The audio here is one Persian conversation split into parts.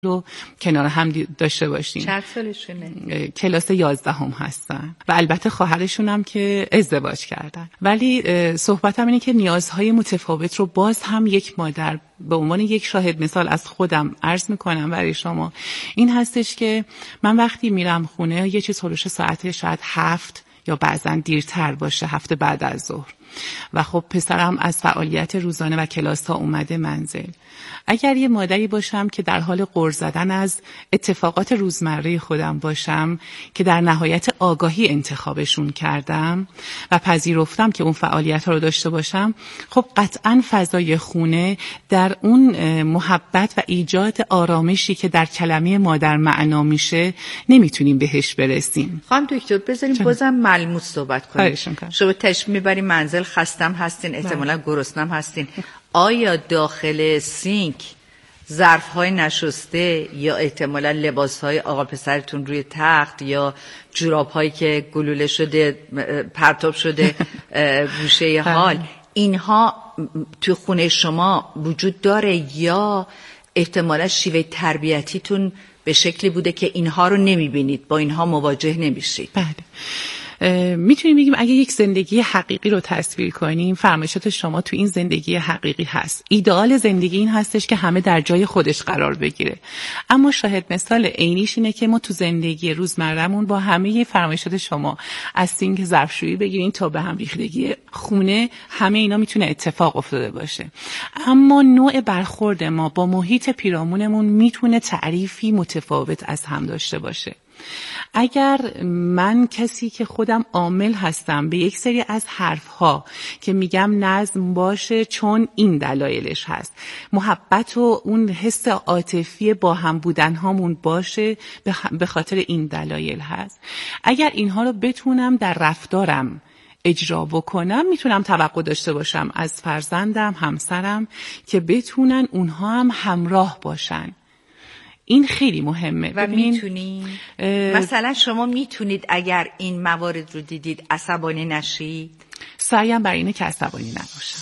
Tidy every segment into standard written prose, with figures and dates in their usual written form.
رو کنار هم داشته باشیم. چند سالشونه؟ کلاس 11 هستن و البته خواهرشون هم که ازدواج کردن. ولی صحبتم اینه که نیازهای متفاوت رو باز هم یک مادر به عنوان یک شاهد مثال از خودم عرض میکنم برای شما، این هستش که من وقتی میرم خونه یه چیز هلوش ساعت شاید 7 یا بعضا دیرتر باشه، 7 بعد از ظهر، و خب پسرم از فعالیت روزانه و کلاس ها اومده منزل. اگر یه مادری باشم که در حال غر زدن از اتفاقات روزمره خودم باشم که در نهایت آگاهی انتخابشون کردم و پذیرفتم که اون فعالیت ها رو داشته باشم، خب قطعاً فضای خونه در اون محبت و ایجاد آرامشی که در کلمه مادر معنا میشه نمیتونیم بهش برسیم. خانم دکتر بذاریم بازم ملموس صحبت کنیم. شما تشریف میبریم منزل، خستم هستین، احتمالاً گرسنم هستین، آیا داخل سینک ظرف‌های نشسته یا احتمالاً لباس‌های آقا پسرتون روی تخت یا جوراب‌هایی که گلوله شده پرتاب شده گوشه حال، اینها تو خونه شما وجود داره یا احتمالاً شیوه تربیتیتون به شکلی بوده که اینها رو نمی‌بینید، با اینها مواجه نمی‌شید؟ بله، میتونیم بگیم اگه یک زندگی حقیقی رو تصویر کنیم، فرمایشات شما تو این زندگی حقیقی هست. ایدئال زندگی این هستش که همه در جای خودش قرار بگیره، اما شاهد مثال عینیش اینه که ما تو زندگی روزمره‌مون با همه فرمایشات شما از سینک ظرفشویی بگیرین تا به هم ریختگی خونه، همه اینا میتونه اتفاق افتاده باشه، اما نوع برخورد ما با محیط پیرامونمون میتونه تعریفی متفاوت از هم داشته باشه. اگر من کسی که خودم عامل هستم به یک سری از حرفها که میگم نظم باشه چون این دلایلش هست، محبت و اون حس عاطفی با هم بودن هامون باشه به خاطر این دلایل هست، اگر اینها رو بتونم در رفتارم اجرا بکنم، میتونم توقع داشته باشم از فرزندم، همسرم که بتونن اونها هم همراه باشن. این خیلی مهمه. و میتونید مثلا شما میتونید اگر این موارد رو دیدید عصبانی نشید؟ سعیم بر اینه که عصبانی نباشم.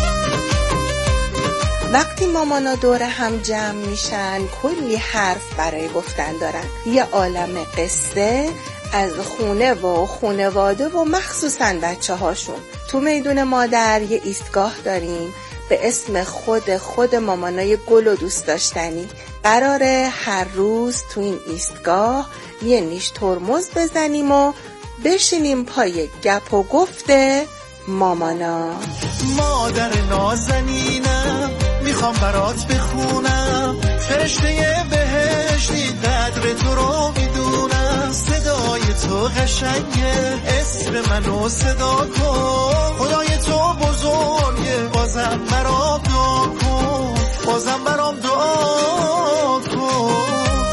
وقتی مامانا دور هم جمع میشن کلی حرف برای گفتن دارن، یه عالم قصه از خونه و خونواده و مخصوصا بچه هاشون. تو میدون مادر یه ایستگاه داریم به اسم خود مامانای گل و دوست داشتنی. قراره هر روز تو این ایستگاه یه نیش ترمز بزنیم و بشینیم پای گپ و گفت مامانا. مادر نازنینم میخوام برات بخونم، فرشته بهشتی قدر تو رو میدونم، صدای تو قشنگه اسم منو صدا کن، خدای تو بزرگه بازم برام دعا کن، بازم برام دعا کن.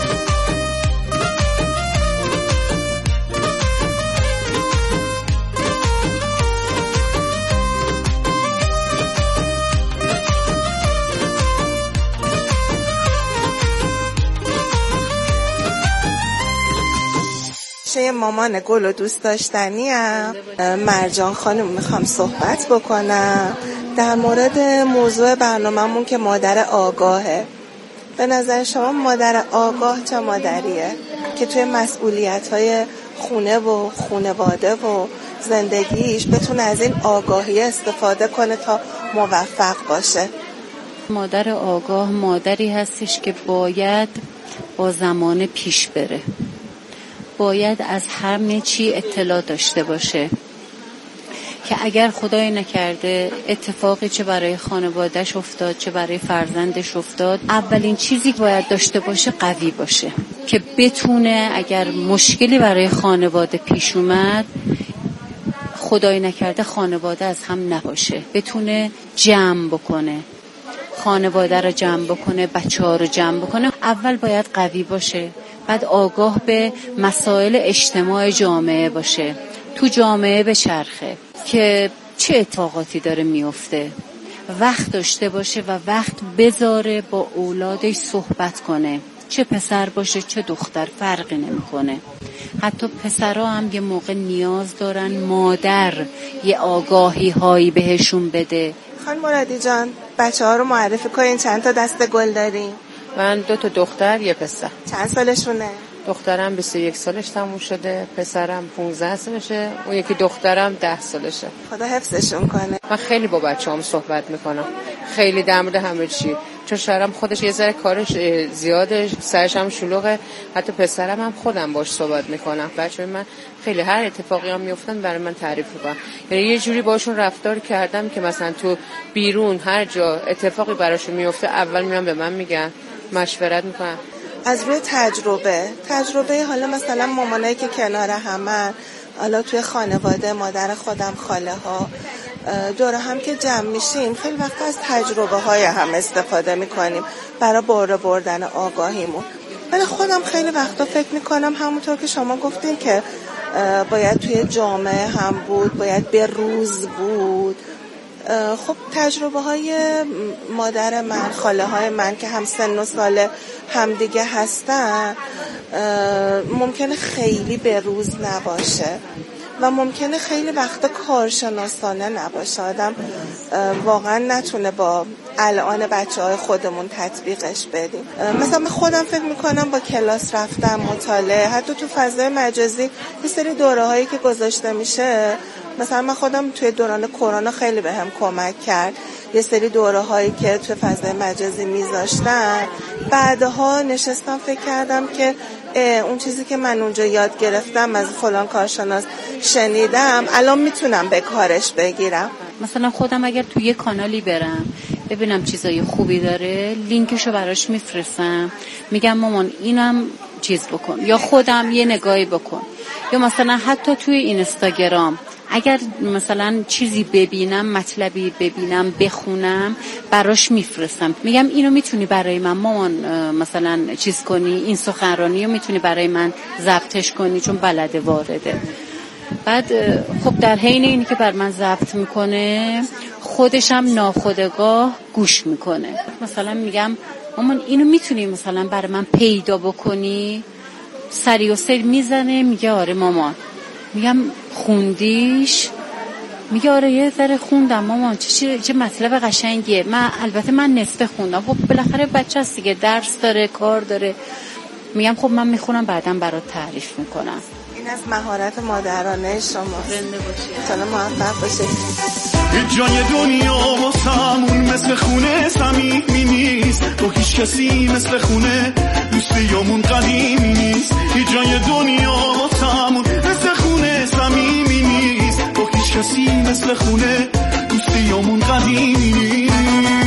یه مامان گل و دوست داشتنیم، مرجان خانم میخوام صحبت بکنم در مورد موضوع برنامه‌مون که مادر آگاهه. به نظر شما مادر آگاه چه مادریه که توی مسئولیت‌های خونه و خانواده و زندگیش بتونه از این آگاهی استفاده کنه تا موفق باشه؟ مادر آگاه مادری هستش که باید با زمان پیش بره، باید از همه چی اطلاع داشته باشه که اگر خدای نکرده اتفاقی چه برای خانواده‌اش افتاد چه برای فرزندش افتاد، اولین چیزی که باید داشته باشه قوی باشه که بتونه اگر مشکلی برای خانواده پیش اومد، خدای نکرده خانواده از هم نباشه، بتونه جمع بکنه، خانواده رو جمع بکنه، بچه‌ها رو جمع بکنه. اول باید قوی باشه، بعد آگاه به مسائل اجتماع جامعه باشه، تو جامعه بچرخه که چه اتفاقاتی داره میفته، وقت داشته باشه و وقت بذاره با اولادش صحبت کنه، چه پسر باشه چه دختر فرقی نمیکنه. حتی پسرها هم یه موقع نیاز دارن مادر یه آگاهی هایی بهشون بده. خانم مرادی جان، بچه ها رو معرفی کنین، چند تا دسته گل داریم؟ من 2 دختر 1 پسر. چند سالشونه؟ دخترم 21 سالش تموم شده، پسرم 15 سالشه، اون یکی دخترم 10 سالشه. خدا حفظشون کنه. من خیلی با بچه‌هام صحبت میکنم، خیلی در مورد همه چی، چون شوهرم خودش یه ذره کارش زیاده، سرش هم شلوغه، حتی پسرم هم خودم باش صحبت میکنم. بچه‌های من خیلی هر اتفاقی هم میافتن برای من تعریف میکنن، یعنی یه جوری باشون رفتار کردم که مثلا تو بیرون هر جا اتفاقی براشون میفته اول میان به من میگن، مشورت میکنن. از روی تجربه حالا مثلا مامانایی که کنار همن، حالا توی خانواده مادر خودم، خاله ها، دور هم که جمع میشیم خیلی وقت از تجربه های هم استفاده میکنیم برای بالا بردن آگاهیمون. ولی خودم خیلی وقتا فکر میکنم همونطور که شما گفتین که باید توی جامعه هم بود، باید به روز بود. خب تجربه های مادر من، خاله های من که هم سن و سال هم دیگه هستن ممکنه خیلی به روز نباشه و ممکنه خیلی وقتا کارشناسانه نباشه، آدم واقعا نتونه با الان بچه‌های خودمون تطبیقش بدیم. مثلا من خودم فکر میکنم با کلاس رفتم، مطالعه، حتی تو فضای مجازی یه سری دوره‌هایی که گذاشته میشه، مثلا من خودم توی دوران کرونا خیلی بهم کمک کرد، یه سری دوره‌هایی که توی فضای مجازی میذاشتن، بعدها نشستم فکر کردم که اون چیزی که من اونجا یاد گرفتم از فلان کارشناس شنیدم الان میتونم به کارش بگیرم. مثلا خودم اگر توی یه کانالی برم ببینم چیزای خوبی داره، لینکشو براش میفرستم، میگم مامان اینم چیز بکن، یا خودم یه نگاهی بکن، یا مثلا حتی توی اینستاگرام اگر مثلا چیزی ببینم، مطلبی ببینم، بخونم، براش میفرستم، میگم اینو میتونی برای من مامان مثلا چیز کنی، این سخنرانی رو میتونی برای من ضبطش کنی چون بلده وارده. بعد خب در حین اینی که بر من ضبط میکنه خودش هم ناخودآگاه گوش میکنه. مثلا میگم مامان اینو میتونی مثلا برای من پیدا بکنی، سری و سری میزنه، میگه آره مامان. میگم خوندیش؟ میگه آره یه ذره خوندم مامان. چه مطلب قشنگیه. البته من نصف خوندم، خب بالاخره بچه هست دیگه، درس داره، کار داره. میگم خب من میخونم بعداً برات تعریف میکنم. این از مهارت مادرانه شما. زنده باشی، سلام، موفق باشید. هیچ جای دنیا واسمون مثل خونه صمیمی نیست، با هیچ کسی مثل خونه دوستیامون قدیمی نیست. هیچ جای دنیا واسمون مثل خونه صمیمی نیست، با هیچ کسی مثل خونه دوستیامون قدیمی نیست.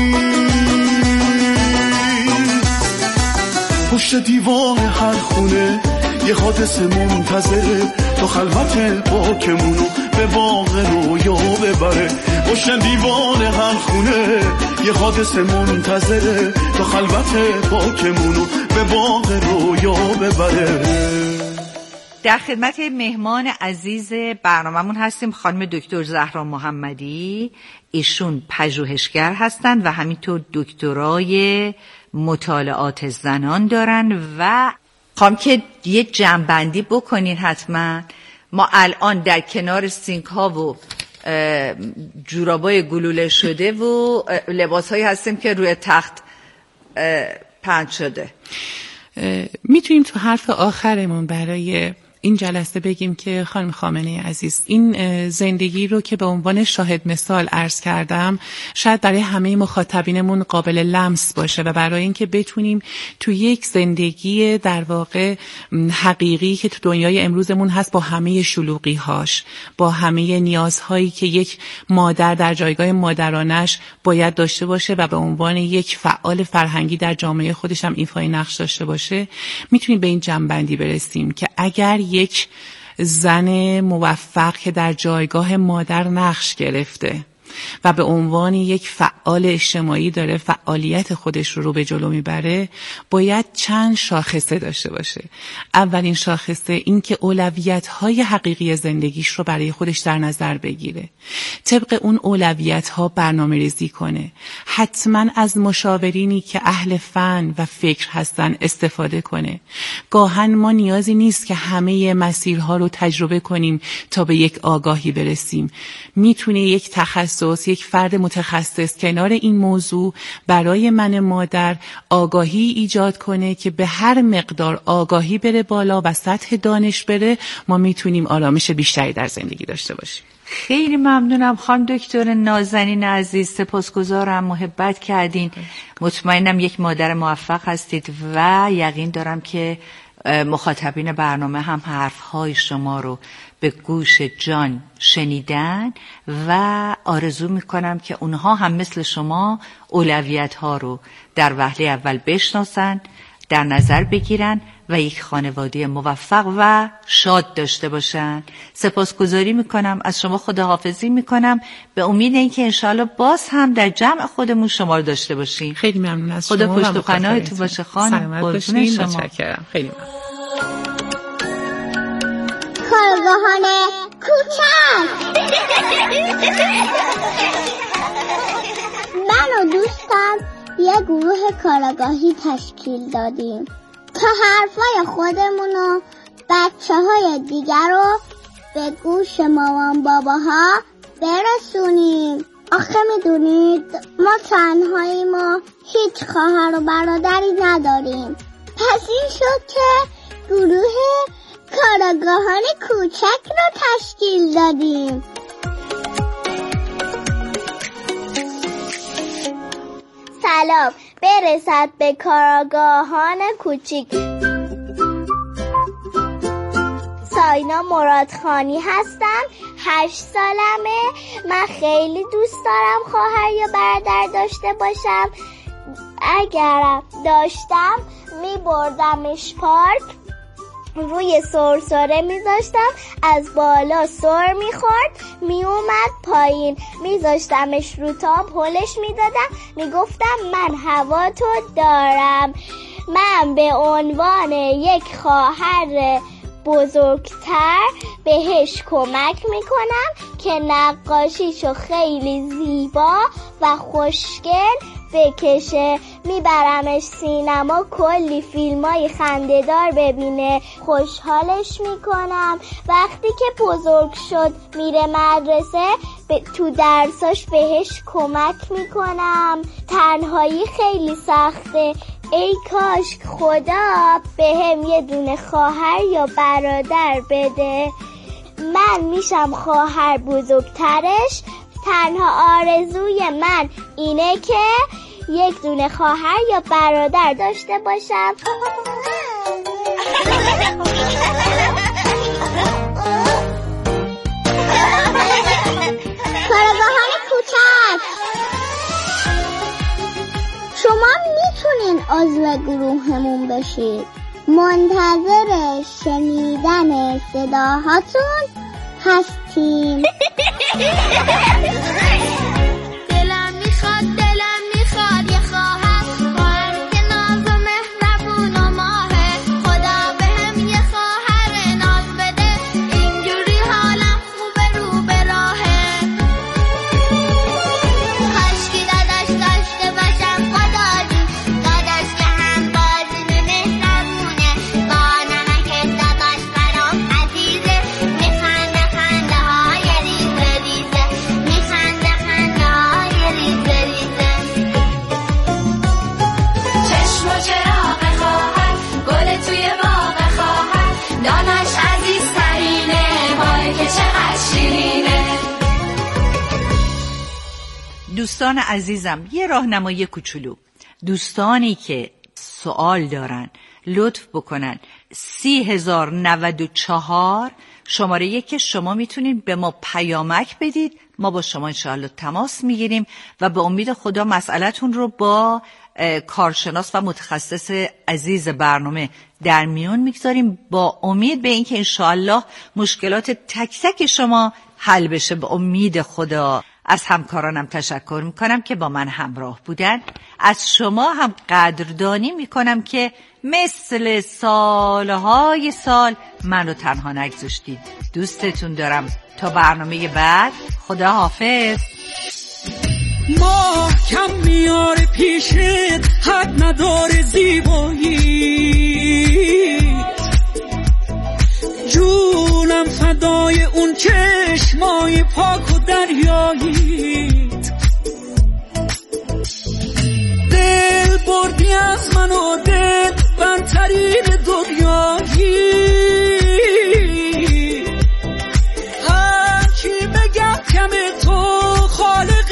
پشت دیوار هر خونه یه حادثه منتظره، تا خلوت پاکمونو به باغ رویا ببره. پشت دیوار هر خونه یه حادثه منتظره، تا خلوت پاکمونو به باغ رویا ببره. در خدمت مهمان عزیز برنامه‌مون هستیم خانم دکتر زهرا محمدی. ایشون پژوهشگر هستند و همینطور دکترای مطالعات زنان دارن و خواهم که یه جمع‌بندی بکنین حتما. ما الان در کنار سینک ها و جورابای گلوله شده و لباس هایی هستیم که روی تخت پهن شده. میتونیم تو حرف آخرمون برای این جلسه بگیم که خانم خامنه‌ای عزیز، این زندگی رو که به عنوان شاهد مثال عرض کردم شاید برای همه مخاطبینمون قابل لمس باشه و برای اینکه بتونیم تو یک زندگی در واقع حقیقی که تو دنیای امروزمون هست، با همه شلوغی‌هاش، با همه نیازهایی که یک مادر در جایگاه مادرانش باید داشته باشه و به عنوان یک فعال فرهنگی در جامعه خودش هم ایفای نقش داشته باشه، میتونیم به این جنبندی برسیم که اگر یک زن موفق که در جایگاه مادر نقش گرفته و به عنوان یک فعال اجتماعی داره فعالیت خودش رو به جلو میبره، باید چند شاخصه داشته باشه. اولین شاخصه این که اولویت‌های حقیقی زندگیش رو برای خودش در نظر بگیره، طبق اون اولویت‌ها برنامه‌ریزی کنه، حتما از مشاورینی که اهل فن و فکر هستن استفاده کنه. گاهن ما نیازی نیست که همه مسیرها رو تجربه کنیم تا به یک آگاهی برسیم. میتونه یک تخصص تخصص، یک فرد متخصص کنار این موضوع برای من مادر آگاهی ایجاد کنه که به هر مقدار آگاهی بره بالا و سطح دانش بره، ما میتونیم آرامش بیشتری در زندگی داشته باشیم. خیلی ممنونم خانم دکتر نازنین عزیز، سپاسگزارم، محبت کردین. مطمئنم یک مادر موفق هستید و یقین دارم که مخاطبین برنامه هم حرفهای شما رو به گوش جان شنیدن و آرزو میکنم که اونها هم مثل شما اولویت ها رو در وهله اول بشناسن، در نظر بگیرن و یک خانواده موفق و شاد داشته باشن. سپاسگزاری میکنم از شما، خداحافظی میکنم به امید اینکه انشاءالله باز هم در جمع خودمون شما رو داشته باشیم. خیلی ممنون از شما. خدا پشت و پناهتون باشه خانم. سلامت باشین. متشکرم. خیلی ممنون. کارگاهان کوچک. من و دوستم یه گروه کارگاهی تشکیل دادیم تا حرفای خودمون و بچه‌های دیگر رو به گوش مامان باباها برسونیم. آخه میدونید ما تنهاییم و هیچ خواهر و برادری نداریم. پس این شد که گروه کارگاهان کوچک رو تشکیل دادیم. سلام برسد به کارگاهان کوچیک. ساینا مرادخانی هستم، 8 سالمه. من خیلی دوست دارم خواهر یا برادر داشته باشم. اگرم داشتم میبردمش پارک، روی سرسره میذاشتم، از بالا سر میخورد میومد پایین، میذاشتمش رو تاب هلش میدادم، میگفتم من هوا تو دارم. من به عنوان یک خواهر بزرگتر بهش کمک میکنم که نقاشیشو خیلی زیبا و خوشگل بکشه. میبرمش سینما، کلی فیلمای خنده‌دار ببینه، خوشحالش میکنم. وقتی که بزرگ شد میره مدرسه، تو درساش بهش کمک میکنم. تنهایی خیلی سخته، ای کاش خدا بهم یه دونه خواهر یا برادر بده. من میشم خواهر بزرگترش. تنها آرزوی من اینه که یک دونه خواهر یا برادر داشته باشم. کارگاهان کوچک، شما میتونین عضو گروهمون بشید. منتظر شنیدن صداهاتون هستیم. دلم میخواد یه خواهر که ناز و مهربون و ماهه. خدا بهم یه خواهر ناز بده، اینجوری حالم خوبه رو به راهه. کاشکی داداش داشته باشم خدا جون، داداش که هم بازی مهربونه، با نمک داداش برام عزیزه. میخنده خنده های ریزه ریزه، میخنده خنده های ریزه ریزه. چشم و چراغ خواهر، گل توی باغ خواهر، دانش عزیزترینه، وای که چقدر شیرینه. دوستان عزیزم، یه راهنمایی کوچولو. دوستانی که سوال دارن لطف بکنن 30,094 شماره 1 که شما میتونید به ما پیامک بدید، ما با شما انشاءالله تماس میگیریم و به امید خدا مسئله‌تون رو با کارشناس و متخصص عزیز برنامه در میون میگذاریم، با امید به اینکه انشاءالله مشکلات تک تک شما حل بشه. به امید خدا. از همکارانم تشکر میکنم که با من همراه بودن. از شما هم قدردانی میکنم که مثل سالهای سال منو تنها نگذاشتید. دوستتون دارم. تا برنامه بعد، خدا حافظ. ما کم میاره پیشت، حد نداره زیبایی، جونم فدای اون چشمای پاک و دریایی. ترین دنیایی، هر کی بگم کم تو خالق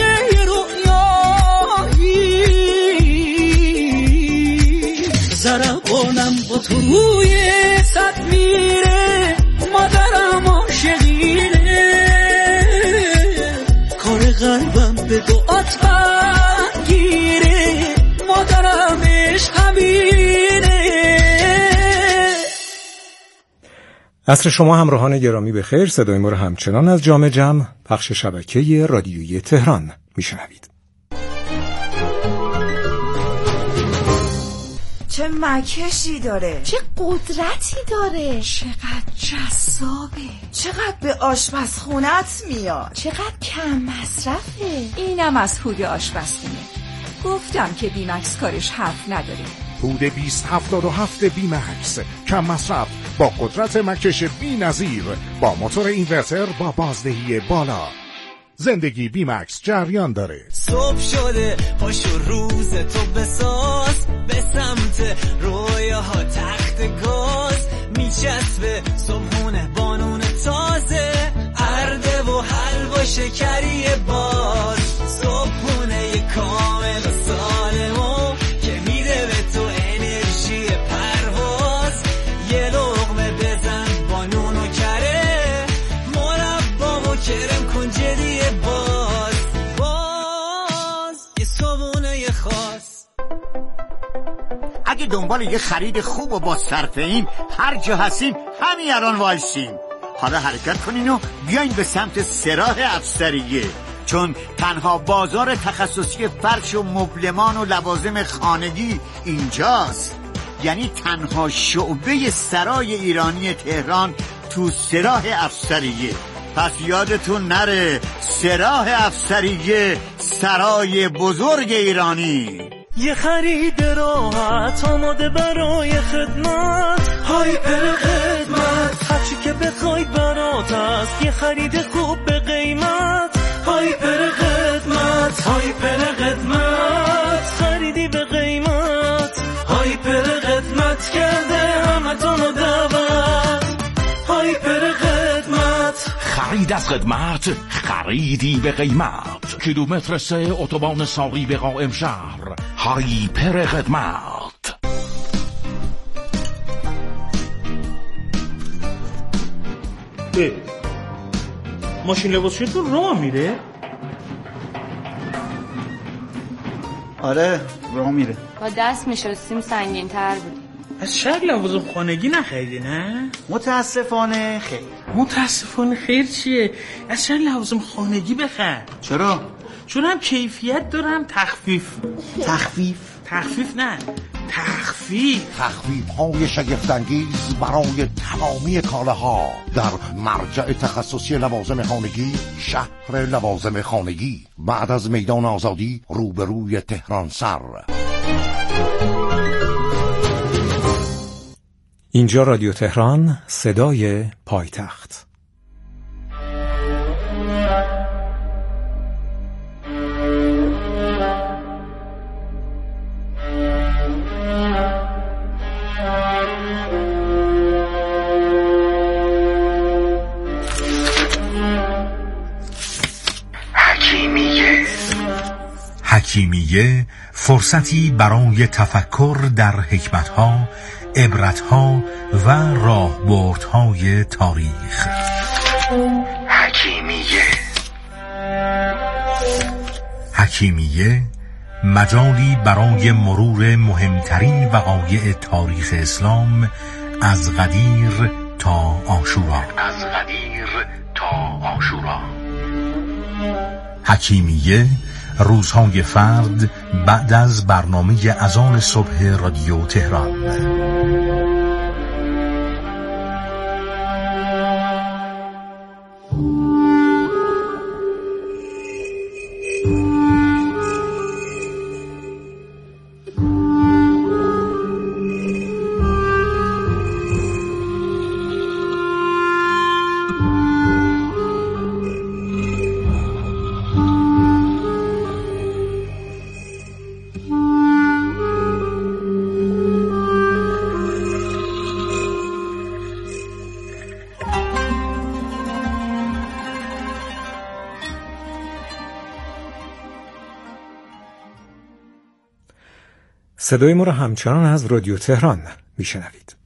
رویایی، ضربانم با تو روی صد میره، مادرم عاشقینه، کار قلبم به دعات بگیره، مادرم عشقمینه. عصر شما همراهان گرامی بخیر. صدای ما را همچنان از جام جم پخش شبکه رادیویی تهران میشنوید. چه مکشی داره، چه قدرتی داره، چقدر جذابه، چقدر به آشپزخونت میاد، چقدر کم مصرفه. اینم از هود آشپزخونه. گفتم که بیمکس کارش حرف نداره. هود 2077 بیمکس، کم مصرف با قدرت مکش بی‌نظیر، با موتور اینورتر با بازدهی بالا. زندگی بیمکس جریان داره. صبح شده پاشو روز تو بساز، به سمت رویاها تخت گاز، میچسبه صبحونه بانون تازه، ارده و حلوا شکری باز، صبحونه کامل و سالمو که میده به تو انرژی پرواز، یه لقمه بزن بانون و کره، مربا و کرم کن جدی باز یه صبحونه خاص. اگه دنبال یه خرید خوب و با صرفه این هر جا هستین همین الان وایسین. حالا حرکت کنین و بیاین به سمت سراح افسریه، چون تنها بازار تخصصی فرش و مبلمان و لوازم خانگی اینجاست. یعنی تنها شعبه سرای ایرانی تهران تو سراح افسریه. پس یادتون نره، سراح افسریه، سرای بزرگ ایرانی. یه خرید راحت آماده برای خدمت، هایپر خدمت، هرچی که بخوای برات هست، یه خرید خوب به قیمت، هایپر خدمت، هایپر خدمت، خریدی به قیمت، هایپر خدمت کرده همتونو دعوت، هایپر خدمت. خرید از خدمت، خریدی به قیمت. کیلومتر 3 اتوبان ساری به قائم شهر. هایپر خدمت. ماشین لباسشویتون راه میره؟ آره راه میره. با دست میشستیم سنگین تر بود. از شهر لوازم خانگی نخریدی نه؟ متاسفانه خیر. متاسفانه خیر چیه؟ از شهر لوازم خانگی بخر. چرا؟ چون هم کیفیت دارم تخفیف نه تخفیف های شگفت‌انگیز برای تمامی کالاها در مرجع تخصصی لوازم خانگی، شهر لوازم خانگی، بعد از میدان آزادی روبروی تهران سر. اینجا رادیو تهران، صدای پایتخت. حکیمیه فرصتی برای تفکر در حکمتها، عبرتها و راهبردهای تاریخ. حکیمیه مجالی برای مرور مهمترین وقایع تاریخ اسلام از قدیر تا عاشورا. حکیمیه روزهای فرد بعد از برنامه اذان صبح رادیو تهران. صدای ما را همچنان از رادیو تهران میشنوید.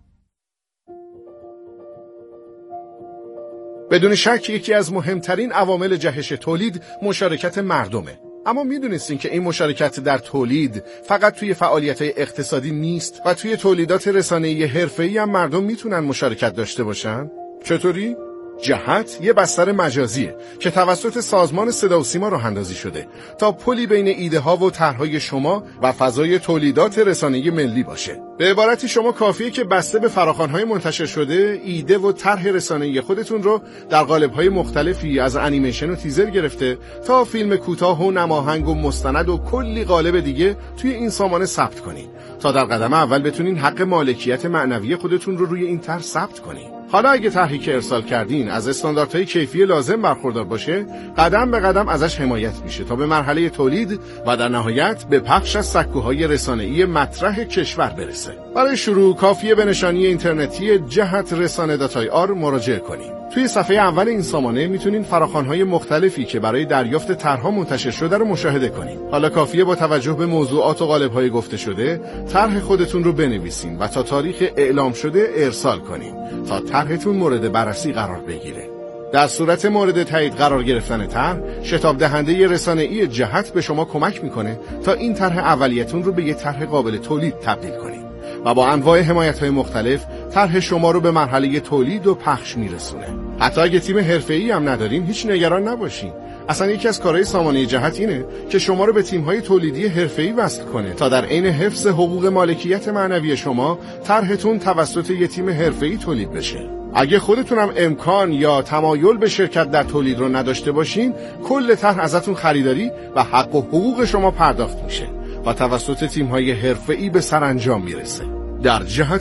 بدون شک یکی از مهمترین عوامل جهش تولید مشارکت مردمه. اما میدونستین که این مشارکت در تولید فقط توی فعالیت‌های اقتصادی نیست و توی تولیدات رسانه‌ای حرفه‌ای هم مردم میتونن مشارکت داشته باشن؟ چطوری؟ جهت یه بستر مجازیه که توسط سازمان صدا و سیما راه اندازی شده تا پلی بین ایده ها و طرحهای شما و فضای تولیدات رسانه‌ای ملی باشه. به عبارتی شما کافیه که بسته به فراخوان‌های منتشر شده ایده و طرح رسانه‌ای خودتون رو در قالب‌های مختلفی از انیمیشن و تیزر گرفته تا فیلم کوتاه و نماهنگ و مستند و کلی قالب دیگه توی این سامانه ثبت کنین تا در قدم اول بتونین حق مالکیت معنوی خودتون رو روی این طرح ثبت کنین. حالا اگه طرحی که ارسال کردین از استانداردهای کیفی لازم برخوردار باشه، قدم به قدم ازش حمایت میشه تا به مرحله تولید و در نهایت به پخش از سکوهای رسانه‌ای مطرح کشور برسه. برای شروع کافیه به نشانی اینترنتی جهت رسانه.ir مراجعه کنید. توی صفحه اول این سامانه میتونین فراخوان‌های مختلفی که برای دریافت طرح‌ها منتشر شده رو مشاهده کنید. حالا کافیه با توجه به موضوعات و قالب‌های گفته شده، طرح خودتون رو بنویسین و تا تاریخ اعلام شده ارسال کنین تا طرحتون مورد بررسی قرار بگیره. در صورت مورد تایید قرار گرفتن طرح، شتاب دهنده رسانه‌ای جهت به شما کمک میکنه تا این طرح اولیتون رو به یک طرح قابل تولید تبدیل کنید و با انواع حمایت‌های مختلف طرح شما رو به مرحله تولید و پخش میرسونه. حتی اگه تیم حرفه‌ای هم ندارین هیچ نگران نباشین. اصلا یکی از کارهای سامانه جهت اینه که شما رو به تیم‌های تولیدی حرفه‌ای وصل کنه تا در عین حفظ حقوق مالکیت معنوی شما طرحتون توسط یک تیم حرفه‌ای تولید بشه. اگه خودتون هم امکان یا تمایل به شرکت در تولید رو نداشته باشین، کل طرح ازتون خریداری و حق و حقوق شما پرداخت میشه و توسط تیم‌های حرفه‌ای به سرانجام میرسه. در جهت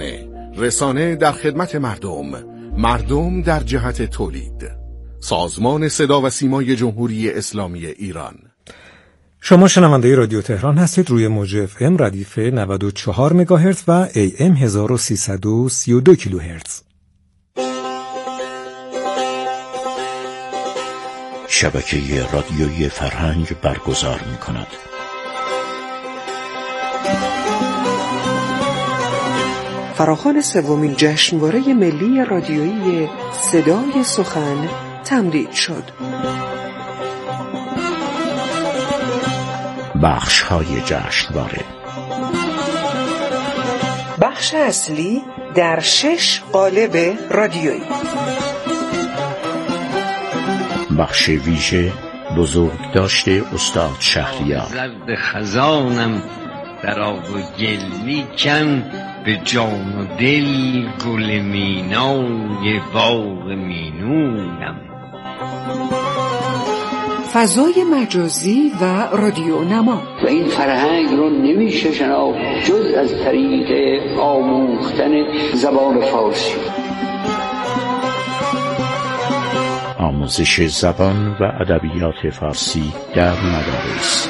رسانه در خدمت مردم در جهت تولید. سازمان صدا و سیمای جمهوری اسلامی ایران. شما شنونده رادیو تهران هستید روی موج FM ردیف 94 مگاهرتز و AM 1332 کیلوهرتز. شبکه رادیویی فرهنگ برگزار می‌کند. فراخوان سومین جشنواره ملی رادیویی صدای سخن تمدید شد. بخش‌های جشنواره: بخش اصلی در 6 قالب رادیویی. بخش ویژه بزرگداشت استاد شهریار. زرد خزانم در آب و گل لیکن به جان و دل گل مینای باغ مینویم. فضای مجازی و رادیو نما. و این فرهنگ رو نمیشه شناخت جز از طریق آموختن زبان فارسی. آموزش زبان و ادبیات فارسی در مدارس.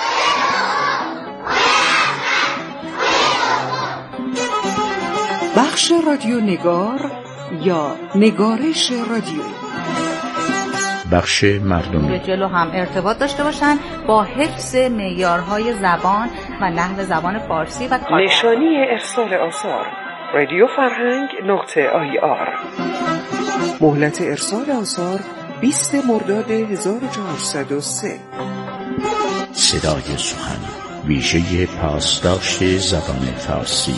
بخش رادیو نگار یا نگارش رادیویی. بخش مردمی. جلو هم ارتباط داشته باشن با حفظ معیارهای زبان و نحو زبان فارسی و نشانی ارسال آثار رادیو فرهنگ .ir. مهلت ارسال آثار 20 مرداد 1403. صدای سخن ویژه پاسداشت زبان فارسی.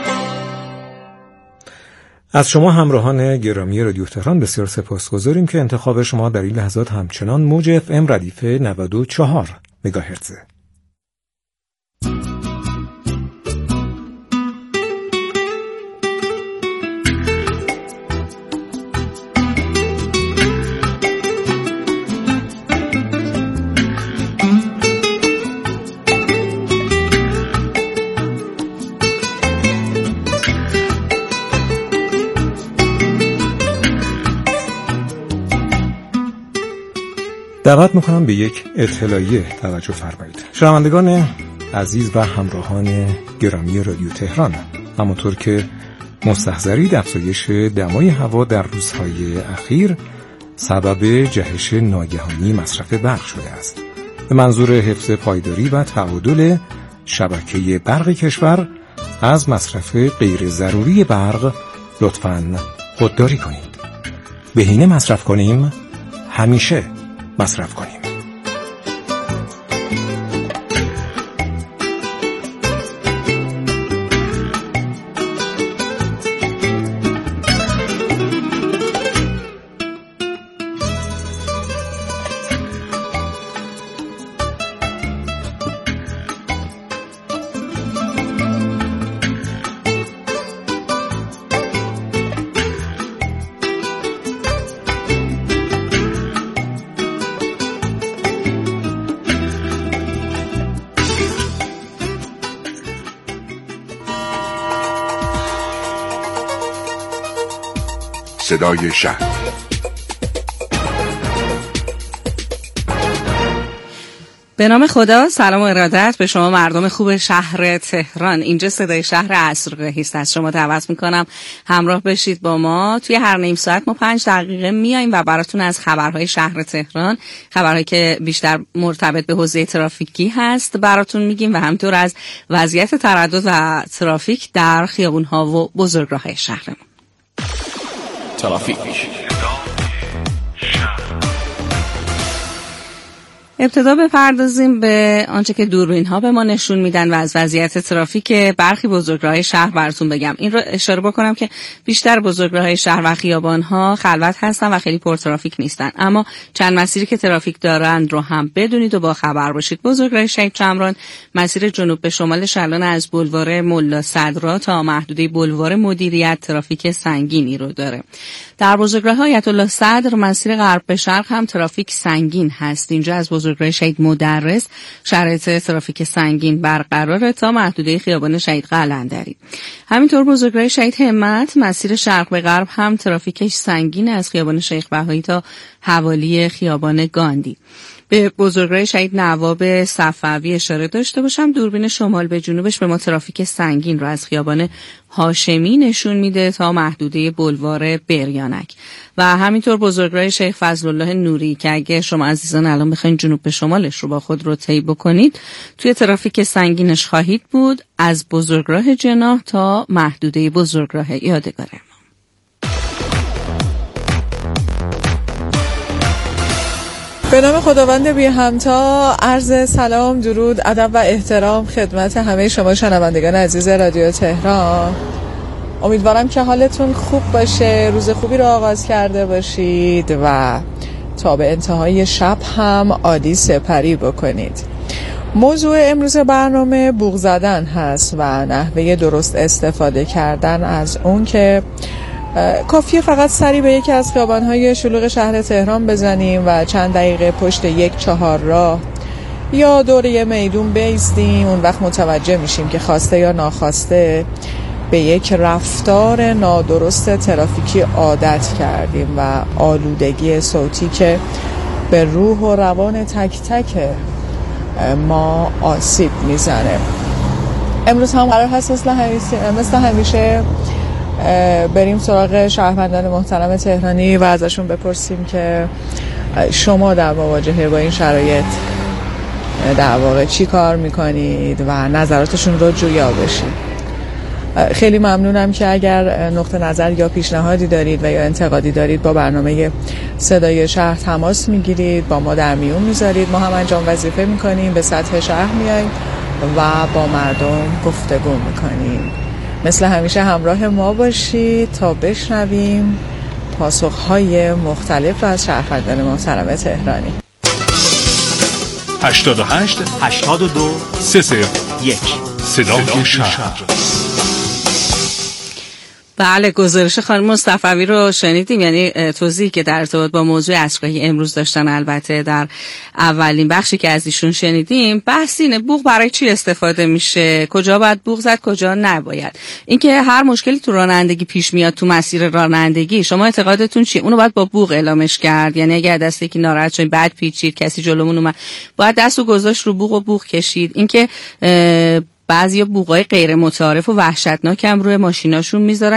از شما همراهان گرامی رادیو تهران بسیار سپاسگزاریم که انتخاب شما در این لحظات همچنان موج FM ردیف 94 مگاهرتز. دعوت میکنم به یک اطلاعیه توجه فرمایید. شنوندگان عزیز و همراهان گرامی رادیو تهران، همونطور که مستحضرید افزایش دمای هوا در روزهای اخیر سبب جهش ناگهانی مصرف برق شده است. به منظور حفظ پایداری و تعادل شبکه برق کشور از مصرف غیر ضروری برق لطفاً خودداری کنید. بهینه مصرف کنیم، همیشه مصرف کنیم. صدای شهر. به نام خدا، سلام و ارادت به شما مردم خوب شهر تهران. اینجا صدای شهر عصرگاهی است. از شما دعوت میکنم همراه بشید با ما. توی هر نیم ساعت ما 5 دقیقه میاییم و براتون از خبرهای شهر تهران، خبرهایی که بیشتر مرتبط به حوزه ترافیکی هست براتون میگیم و همینطور از وضعیت تردد و ترافیک در خیابونها و بزرگراه‌های شهرمون. ترافیک. ابتدا بپردازیم به آنچه که دوربین‌ها به ما نشون میدن و از وضعیت ترافیک برخی بزرگراه‌های شهر براتون بگم. این رو اشاره بکنم که بیشتر بزرگراه‌های شهر و خیابان‌ها خلوت هستن و خیلی پرترافیک نیستن، اما چند مسیری که ترافیک دارند رو هم بدونید و با خبر باشید. بزرگراه شهید چمران مسیر جنوب به شمالش الان از بلوار ملا صدرا تا محدوده بلوار مدیریت ترافیک سنگینی رو داره. در بزرگراه آیت الله صدر مسیر غرب به شرق هم ترافیک سنگین هست. اینجا از بزرگراه شهید مدرس شرایط ترافیک سنگین برقراره تا محدوده خیابان شهید قلندری. همینطور بزرگراه شهید همت مسیر شرق به غرب هم ترافیکش سنگین از خیابان شیخ بهایی تا حوالی خیابان گاندی. به بزرگراه شهید نواب صفوی اشاره داشته باشم. دوربین شمال به جنوبش به ما ترافیک سنگین رو از خیابان هاشمی نشون میده تا محدوده بلوار بریانک و همینطور بزرگراه شیخ فضلالله نوری که اگه شما عزیزان الان بخواید جنوب به شمالش رو با خود رو طی بکنید توی ترافیک سنگینش خواهید بود از بزرگراه جناح تا محدوده بزرگراه یادگاره. به نام خداوند بی همتا، عرض سلام، درود، ادب و احترام خدمت همه شما شنوندگان عزیز رادیو تهران. امیدوارم که حالتون خوب باشه، روز خوبی رو آغاز کرده باشید و تا به انتهای شب هم عالی سپری بکنید. موضوع امروز برنامه بوق زدن هست و نحوه درست استفاده کردن از اون که کافیه فقط سری به یکی از خیابان‌های شلوغ شهر تهران بزنیم و چند دقیقه پشت یک چهارراه یا دور یه میدون بایستیم. اون وقت متوجه میشیم که خواسته یا ناخواسته به یک رفتار نادرست ترافیکی عادت کردیم و آلودگی صوتی که به روح و روان تک تک ما آسیب میزنه. امروز هم قرار هست مثل همیشه بریم سراغ شهروندان محترم تهرانی و ازشون بپرسیم که شما در مواجهه با این شرایط در واقع چی کار میکنید و نظراتشون رو جویا بشیم. خیلی ممنونم که اگر نقطه نظر یا پیشنهادی دارید و یا انتقادی دارید با برنامه صدای شهر تماس میگیرید، با ما در میون میذارید. ما هم انجام وظیفه میکنیم، به سطح شهر میاییم و با مردم گفتگو میکنیم. مثل همیشه همراه ما باشید تا بشنویم پاسخهای مختلف از شهروندان محترم تهرانی. 88 82 301 صدای شهر. بله، گزارش خانم مصطفی رو شنیدیم، یعنی توضیحی که در ارتباط با موضوع عصرگاهی امروز داشتن. البته در اولین بخشی که از ایشون شنیدیم بحث اینه بوق برای چی استفاده میشه، کجا باید بوق زد، کجا نباید. اینکه هر مشکلی تو رانندگی پیش میاد تو مسیر رانندگی، شما اعتقادتون چیه؟ اونو باید با بوق اعلامش کرد؟ یعنی اگه دستی که ناراحت شدید، بعد پیچید، کسی جلومون اومد، باید دستو گذاشت رو بوق و بوق کشید؟ اینکه بعضیا بوقای غیر متعارف و وحشتناک هم روی ماشیناشون میذارن